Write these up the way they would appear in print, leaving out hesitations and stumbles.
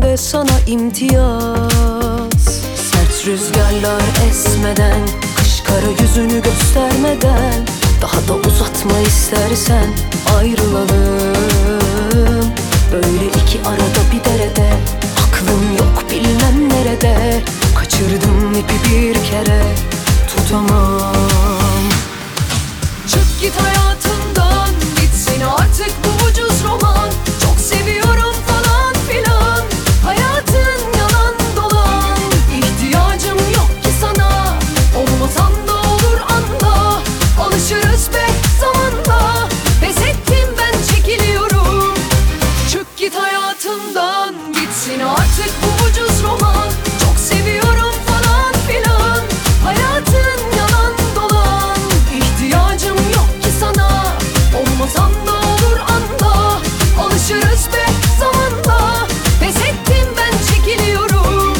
bende sana imtiyaz. Sert rüzgarlar esmeden, kış kara yüzünü göstermeden, daha da uzatma istersen ayrılalım. Böyle iki arada bir derede, aklım yok bilmem nerede. Kaçırdım ipi bir kere, tutamam. Çık git hayatımdan, bitsin artık bu ucuz roman. Çok seviyorum falan filan, hayatın yalan dolan. İhtiyacım yok ki sana, olmasan da olur anla. Alışırız be zamanla, pes ettim ben çekiliyorum. Çık git hayatımdan, bitsin artık bu ucuz roman. Çok seviyorum falan filan, hayatın yalan dolan. İhtiyacım yok ki sana, olmasan da olur anla. Alışırız be zamanla, pes ettim ben çekiliyorum.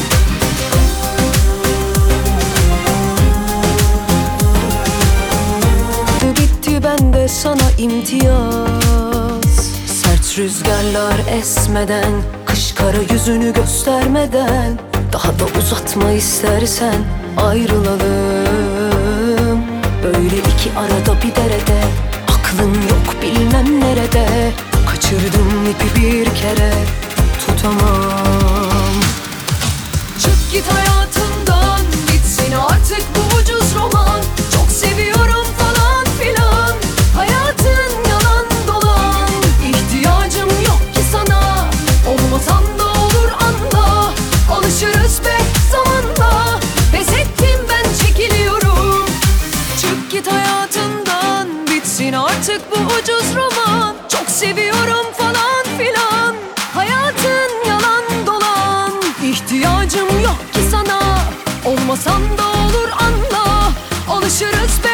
Bitti bende sana imtiyaz. Sert rüzgarlar esmeden, kış kara yüzünü göstermeden, daha da uzatma istersen ayrılalım. Böyle iki arada bir derede, aklım yok bilmem nerede. Kaçırdım ipi bir kere, tutamam. Çık git hayatımdan, bitsin artık bu ucuz roman. Çok seviyorum falan filan, hayatın yalan dolan. İhtiyacım yok ki sana, olmasan da olur anla. Alışırız be zamanla, pes ettim ben çekiliyorum. Çık git hayatımdan, bitsin artık bu ucuz roman. Çok seviyorum falan filan, hayatın yalan dolan. İhtiyacım yok ki sana, olmasan da olur anla. Alışırız be